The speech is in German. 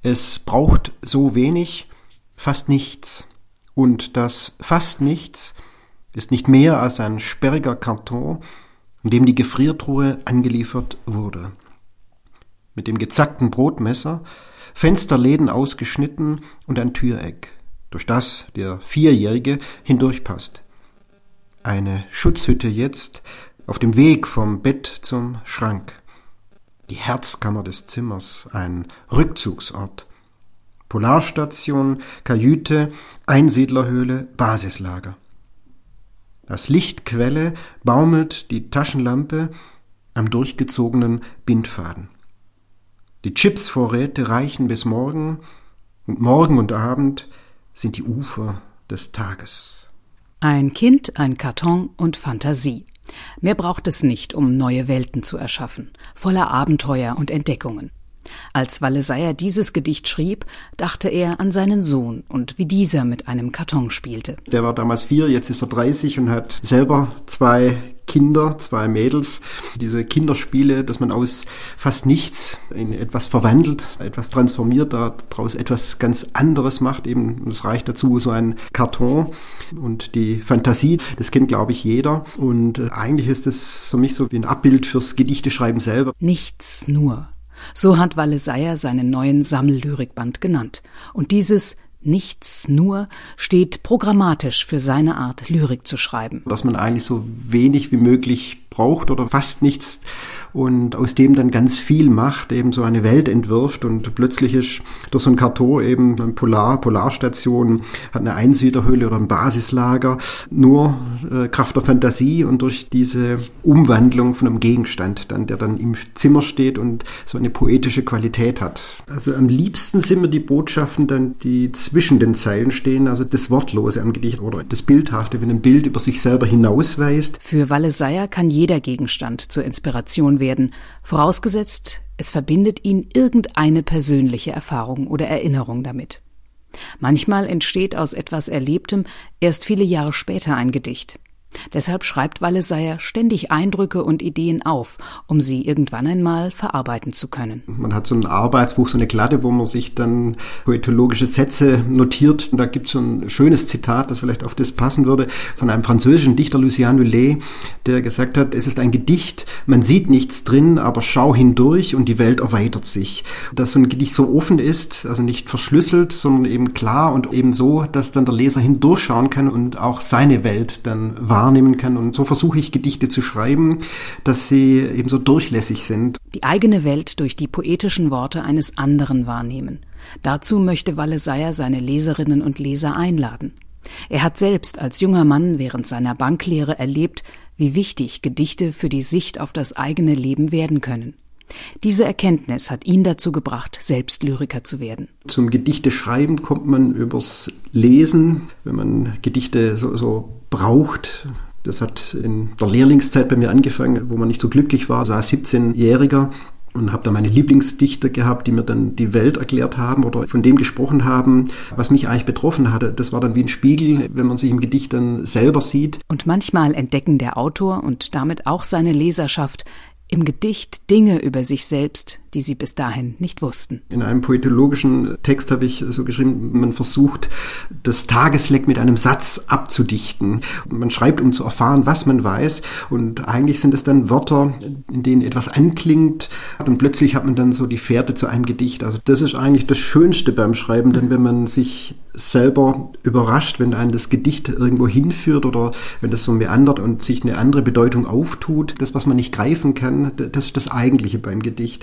Es braucht so wenig, fast nichts. Und das fast nichts ist nicht mehr als ein sperriger Karton, in dem die Gefriertruhe angeliefert wurde. Mit dem gezackten Brotmesser, Fensterläden ausgeschnitten und ein Türeck, durch das der Vierjährige hindurchpasst. Eine Schutzhütte jetzt auf dem Weg vom Bett zum Schrank. Die Herzkammer des Zimmers, ein Rückzugsort. Polarstation, Kajüte, Einsiedlerhöhle, Basislager. Als Lichtquelle baumelt die Taschenlampe am durchgezogenen Bindfaden. Die Chipsvorräte reichen bis morgen und Abend sind die Ufer des Tages. Ein Kind, ein Karton und Fantasie. Mehr braucht es nicht, um neue Welten zu erschaffen, voller Abenteuer und Entdeckungen. Als Walle Seyer dieses Gedicht schrieb, dachte er an seinen Sohn und wie dieser mit einem Karton spielte. Der war damals 4, jetzt ist er 30 und hat selber 2 Kinder, 2 Mädels. Diese Kinderspiele, dass man aus fast nichts in etwas verwandelt, etwas transformiert, daraus etwas ganz anderes macht. Eben, es reicht dazu so ein Karton und die Fantasie, das kennt, glaube ich, jeder. Und eigentlich ist es für mich so wie ein Abbild fürs Gedichteschreiben selber. Nichts nur. So hat Walle Seyer seinen neuen Sammellyrikband genannt. Und dieses Nichts nur steht programmatisch für seine Art, Lyrik zu schreiben. Dass man eigentlich so wenig wie möglich braucht oder fast nichts und aus dem dann ganz viel macht, eben so eine Welt entwirft und plötzlich ist durch so ein Karton eben eine Polarstation, hat eine Einsiedlerhöhle oder ein Basislager, nur Kraft der Fantasie und durch diese Umwandlung von einem Gegenstand, dann, der dann im Zimmer steht und so eine poetische Qualität hat. Also am liebsten sind mir die Botschaften dann, die zwischen den Zeilen stehen, also das Wortlose am Gedicht oder das Bildhafte, wenn ein Bild über sich selber hinausweist. Für Walle Seyer kann jeder Gegenstand zur Inspiration werden, vorausgesetzt, es verbindet ihn irgendeine persönliche Erfahrung oder Erinnerung damit. Manchmal entsteht aus etwas Erlebtem erst viele Jahre später ein Gedicht. Deshalb schreibt Walle Seyer ständig Eindrücke und Ideen auf, um sie irgendwann einmal verarbeiten zu können. Man hat so ein Arbeitsbuch, so eine Glatte, wo man sich dann poetologische Sätze notiert. Und da gibt es so ein schönes Zitat, das vielleicht auf das passen würde, von einem französischen Dichter, Lucien Hullet, der gesagt hat, es ist ein Gedicht, man sieht nichts drin, aber schau hindurch und die Welt erweitert sich. Dass so ein Gedicht so offen ist, also nicht verschlüsselt, sondern eben klar und eben so, dass dann der Leser hindurchschauen kann und auch seine Welt dann wahrnehmen kann. Und so versuche ich, Gedichte zu schreiben, dass sie eben so durchlässig sind. Die eigene Welt durch die poetischen Worte eines anderen wahrnehmen. Dazu möchte Walle Seyer seine Leserinnen und Leser einladen. Er hat selbst als junger Mann während seiner Banklehre erlebt, wie wichtig Gedichte für die Sicht auf das eigene Leben werden können. Diese Erkenntnis hat ihn dazu gebracht, selbst Lyriker zu werden. Zum Gedichteschreiben kommt man übers Lesen, wenn man Gedichte so braucht. Das hat in der Lehrlingszeit bei mir angefangen, wo man nicht so glücklich war, so als 17-Jähriger. Und habe da meine Lieblingsdichter gehabt, die mir dann die Welt erklärt haben oder von dem gesprochen haben, was mich eigentlich betroffen hatte. Das war dann wie ein Spiegel, wenn man sich im Gedicht dann selber sieht. Und manchmal entdecken der Autor und damit auch seine Leserschaft im Gedicht Dinge über sich selbst, die sie bis dahin nicht wussten. In einem poetologischen Text habe ich so geschrieben, man versucht, das Tagesleck mit einem Satz abzudichten. Man schreibt, um zu erfahren, was man weiß. Und eigentlich sind es dann Wörter, in denen etwas anklingt. Und plötzlich hat man dann so die Fährte zu einem Gedicht. Also das ist eigentlich das Schönste beim Schreiben, denn wenn man sich selber überrascht, wenn einen das Gedicht irgendwo hinführt oder wenn das so meandert und sich eine andere Bedeutung auftut, das, was man nicht greifen kann, das ist das Eigentliche beim Gedicht.